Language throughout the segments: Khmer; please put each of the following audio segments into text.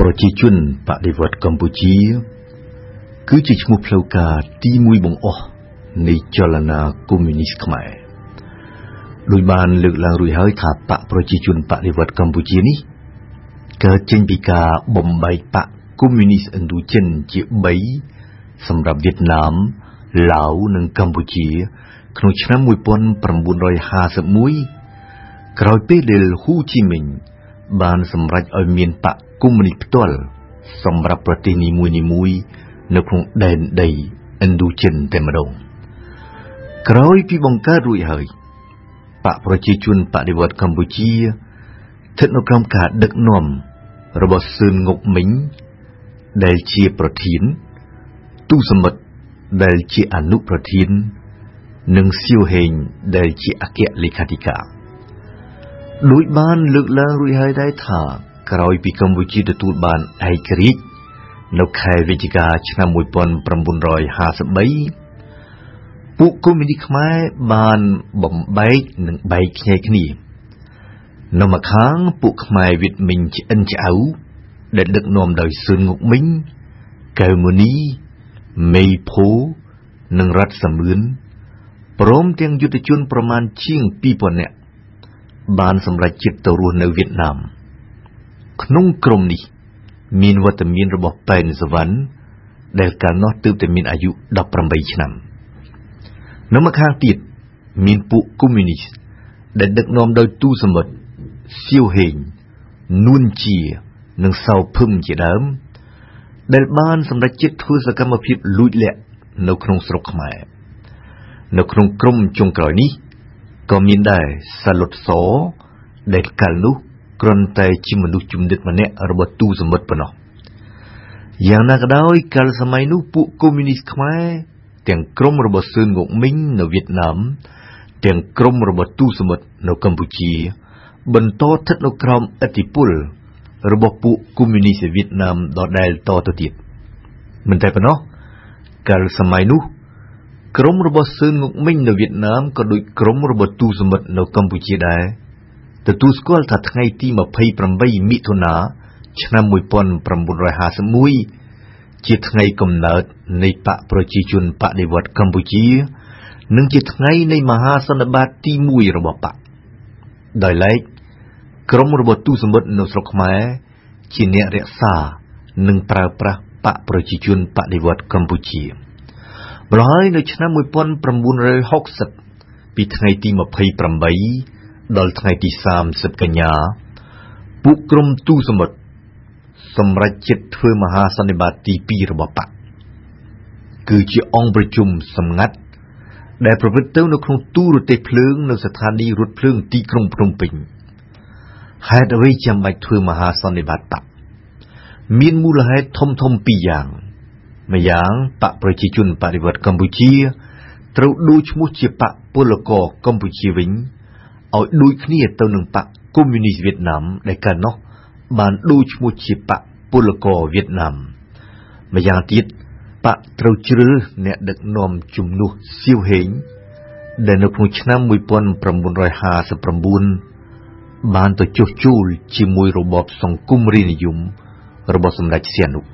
ប្រជាជនបដិវត្តន៍កម្ពុជាគឺជាឈ្មោះផ្លូវការទី1បង្អស់នៃចលនាកុម្មុយនីសខ្មែរដោយបានលើកឡើងរួចហើយថាបកប្រជាជនបដិវត្តន៍កម្ពុជានេះកើតចេញពីការបំបែកបកកុម្មុយនីសឥណ្ឌូចិនជា3សម្រាប់វៀតណាមឡាវនិងកម្ពុជាក្នុងឆ្នាំ1951ក្រោយពេលដែលហ៊ូជីមិញបានសម្រេចឲ្យមានបកកុម្មុយនីសផ្ទាល់សម្រាប់ប្រទេសនីមួយៗនៅក្នុងដែនដីឥណ្ឌូចិនតែម្ដងក្រោយពីបង្កើតរួចហើយបកប្រជាជនបដិវត្តន៍កម្ពុជាស្ថិតនៅក្រោមការដឹកនាំរបស់សឿនងុកមិញដែលជាប្រធានទូសមិទ្ធដែលជាអនុប្រធាននិងសៀវហេងដែលជាអគ្គលេខាធិការដោយបានលើកឡើងរួចហើយដែរថាក្រោយពីកម្ពុជាទទួលបានឯករាជ្យនៅខែវិច្ឆិកាឆ្នាំ1953ពួកកុម្មុយនីសខ្មែរបានបំបែកនិងបែកខ្ញែកគ្នានៅម្ខាងពួកខ្មែរវៀតមិញឆ្អិនឆ្អៅដែលដឹកនាំដោយសឿនងុកមិញកែវមុនីមេភូនិងរតសមឿនព្រមទាំងយុទ្ធជនប្រមាណជាង 2000 នាក់បានសម្រេចចិត្តទៅរស់នៅវៀតណាមក្នុងក្រុមនេះមានវត្តមានរបស់ប៉ែនសវណ្ណដែលកាលនោះទើបតែមានអាយុ18ឆ្នាំនៅម្ខាងទៀតមានពួកកុម្មុយនីសដែលដឹកនាំដោយទូសមិទ្ធសៀវហេងនួនជានិងសៅភឹមជាដើមដែលបានសម្រេចចិត្តធ្វើសកម្មភាពលួចលាក់នៅក្នុងស្រុកខ្មែរនៅក្នុងក្រុមចុងក្រោយនេះក៏មានដែរសាឡុតសដែលកាលនោះគ្រាន់តែជាមនុស្សជំនិតម្នាក់របស់ទូសមិទ្ធប៉ុណ្ណោះយ៉ាងណាក៏ដោយកាលសម័យនោះពួកកុម្មុយនីសខ្មែរទាំងក្រុមរបស់សឿនងុកមិញនៅវៀតណាមទាំងក្រុមរបស់ទូសមិទ្ធនៅកម្ពុជាបន្តស្ថិតនៅក្រោមឥទ្ធិពលរបស់ពួកកុម្មុយនីសវៀតណាមដដែលតទៅទៀតមិនតែប៉ុណ្ណោះកាលសម័យនោះក្រុមរបស់សឿនងុកមិញនៅវៀតណាមក៏ដូចក្រុមរបស់ទូសមិទ្ធនៅកម្ពុជាដែរទទួលស្គាល់ថាថ្ងៃទី28មិថុនាឆ្នាំ1951ជាថ្ងៃកំណើតនៃបកប្រជាជនបដិវត្តន៍កម្ពុជានិងជាថ្ងៃនៃមហាសន្និបាតទី1របស់បកដោយឡែកក្រុមរបស់ទូសមិទ្ធនៅស្រុកខ្មែរជាអ្នករក្សានិងប្រើប្រាស់បកប្រជាជនបដិវត្តន៍កម្ពុជាម្ល៉េះហើយនៅឆ្នាំ1960ពីថ្ងៃទី28ដល់ថ្ងៃទី30កញ្ញាពួកក្រុមទូសមិទ្ធសម្រេចចិត្តធ្វើមហាសន្និបាតទី2របស់បកគឺជាអង្គប្រជុំសម្ងាត់ដែលប្រព្រឹត្តទៅនៅក្នុងទូរទស្សន៍ភ្លើងនៅស្ថានីយ៍រថភ្លើងទីក្រុងភ្នំពេញហេតុអ្វីចាំបាច់ធ្វើមហាសន្និបាតបកមានមូលហេតុធំពីរយ៉ាងម្យ៉ាងបកប្រជាជនបដិវត្តន៍កម្ពុជាត្រូវដូរឈ្មោះជាបកពលករកម្ពុជាវិញឲ្យដូចគ្នាទៅនឹងបកកុម្មុយនីសវៀតណាមដែលកាលនោះបានដូរឈ្មោះជាបកពលករវៀតណាមម្យ៉ាងទៀតបកត្រូវជ្រើសរើសអ្នកដឹកនាំជំនួសសៀវហេងដែលនៅក្នុងឆ្នាំ1959បានទៅចុះចូលជាមួយរបបសង្គមរាស្ត្រនិយមរបស់សម្ដេចសៀនុ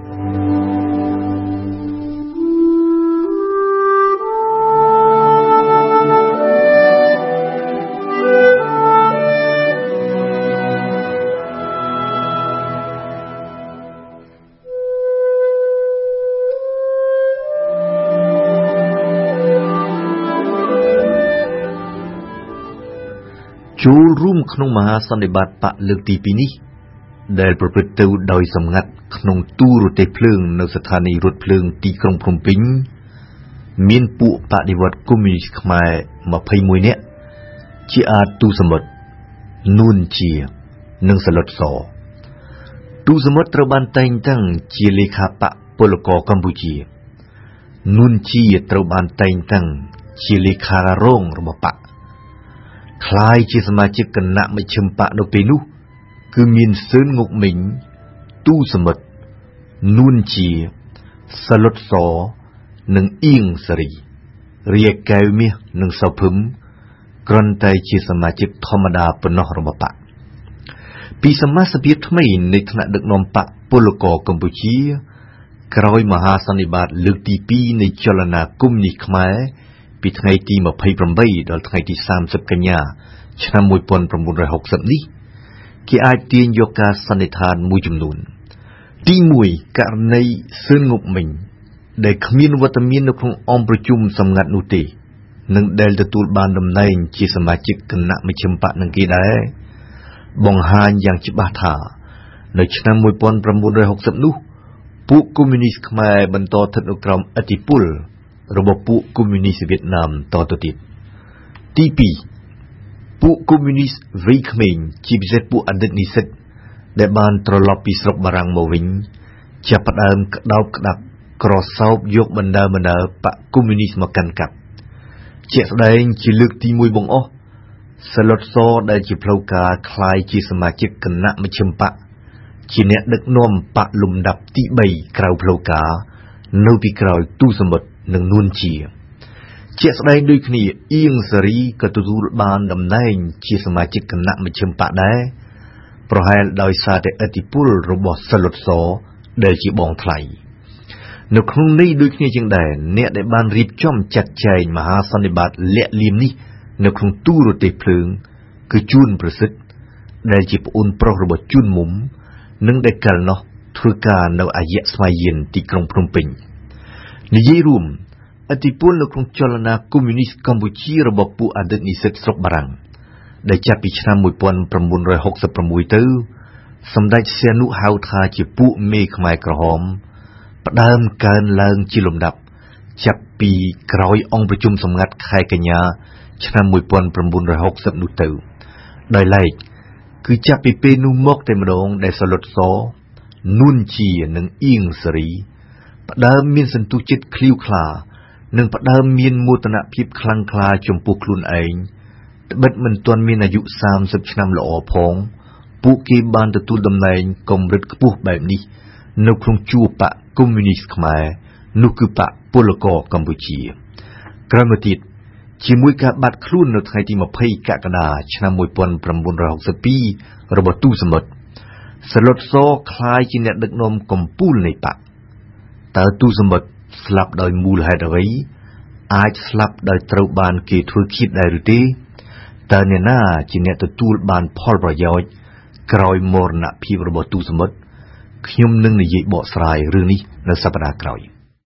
ចូលរួមក្នុងមហាសន្និបាតបកលើកទី2នេះដែលប្រព្រឹត្តទៅដោយសម្ងាត់ក្នុងទូរទស្សន៍ភ្លើងនៅស្ថានីយ៍រថភ្លើងទីក្រុងភ្នំពេញមានពួកបដិវត្តន៍កុម្មុយនីសខ្មែរ21នាក់ជាអាចទូសមិទ្ធនួនជានិងសាឡុតសទូសមិទ្ធត្រូវបានតែងតាំងជាលេខាបកពលករកម្ពុជានួនជាត្រូវបានតែងតាំងជាលេខារងរបស់បកคล้ายជាសមាជិកគណៈមជ្ឈិមបកនៅពេលនោះគឺមានសឿនងុកមិញទូសមិទ្ធនួនជាសាឡុតសនិងអៀងសេរីរាកែវមាសនិងសៅភឹមគ្រាន់តែជាសមាជិកធម្មតាប៉ុណ្ណោះរបស់បកពីសមាជិកថ្មីនៃថ្នាក់ដឹកនាំបកពលករកម្ពុជាក្រោយមហាសន្និបាតលើកទី2នៃចលនាកុម្មុយនីសខ្មែរពីថ្ងៃទី28ដល់ថ្ងៃទី30កញ្ញាឆ្នាំ1960នេះគេអាចទាញយកការសន្និដ្ឋានមួយចំនួនទី1ករណីសឿនងប់មិញដែលគ្មានវត្តមាននៅក្នុងអង្គប្រជុំសម្ងាត់នោះទេនិងដែលទទួលបានតំណែងជាសមាជិកគណៈមជ្ឈិមបកនឹងគេដែរបង្ហាញយ៉ាងច្បាស់ថានៅឆ្នាំ1960នោះពួកកុម្មុយនីសខ្មែរបន្តស្ថិតនៅក្រោមឥទ្ធិពលរបស់ពួកកុម្មុយនីសវៀតណាមតទៅទៀតទី2ពួកកុម្មុយនីសវ័យក្មេងជាពិសេសពួកអតីតនិស្សិតដែលបានត្រឡប់ពីស្រុកបារាំងមកវិញចាប់ផ្ដើមក្តោបក្តាប់ក្រសោបយកបណ្ដាបកកុម្មុយនីសមកកាន់កាប់ជាក់ស្ដែងជាលើកទី1បង្អស់សាឡុតសដែលជាផ្លូវការคล้ายជាសមាជិកគណៈមជ្ឈិមបកជាអ្នកដឹកនាំបកលំដាប់ទី3ក្រៅផ្លូវការនៅពីក្រោយទូសមុទ្រនិងនួនជាជាក់ស្ដែងដូចគ្នាអៀងសេរីក៏ទទួលបានតំណែងជាសមាជិកគណៈមជ្ឈិមបកដែរប្រហែលដោយសារតែឥទ្ធិពលរបស់សាឡុតសដែលជាបងថ្លៃនៅក្នុងនេះដូចគ្នាជាងដែរអ្នកដែលបានរៀបចំចាត់ចែងមហាសន្និបាតលាក់លៀមនេះនៅក្នុងទូរទស្សន៍ភ្លើងគឺជួនប្រសិទ្ធដែលជាប្អូនប្រុសរបស់ជួនមុំនិងដែលកាលនោះធ្វើការនៅអាយៈស្វាយៀនទីក្រុងភ្នំពេញនិយាយរួមឥទ្ធិពលនៅក្នុងចលនាកុម្មុយនីសកម្ពុជារបស់ពួកអតីតនិស្សិតស្រុកបារាំងដែលចាប់ពីឆ្នាំ1966ទៅសម្ដេចសៀនុហៅថាជាពួកមេខ្មែរក្រហមផ្ដើមកើនឡើងជាលំដាប់ចាប់ពីក្រោយអង្គប្រជុំសម្ងាត់ខែកញ្ញាឆ្នាំ1960នោះទៅដោយឡែកគឺចាប់ពីពេលនោះមកតែម្ដងដែលសាឡុតសនួនជានិងអៀងសេរីផ្ដើមមានសន្ទុះចិត្តឃ្លាវខ្លានិងផ្ដើមមានមោទនភាពខ្លាំងក្លាចំពោះខ្លួនឯងត្បិតមិនទាន់មានអាយុ30ឆ្នាំល្អផងពួកគេបានទទួលតំណែងកម្រិតខ្ពស់បែបនេះនៅក្នុងជួរបកកុម្មុយនីសខ្មែរនោះគឺបកពលករកម្ពុជាក្រោយមកទៀតជាមួយការបាត់ខ្លួននៅថ្ងៃទី20កក្កដាឆ្នាំ1962របស់ទូសមុទ្រសាឡុតសคล้ายជាអ្នកដឹកនាំកំពូលនៃបកតើទូសមុទ្រស្លាប់ដោយមូលហេតុអ្វីអាចស្លាប់ដោយត្រូវបានគេធ្វើឃាតដែរឬទេតើអ្នកណាជាអ្នកទទួលបានផលប្រយោជន៍ក្រោយមរណភាពរបស់ទូសមុទ្រខ្ញុំនឹងនិយាយបកស្រាយរឿងនេះនៅសប្តាហ៍ក្រោយ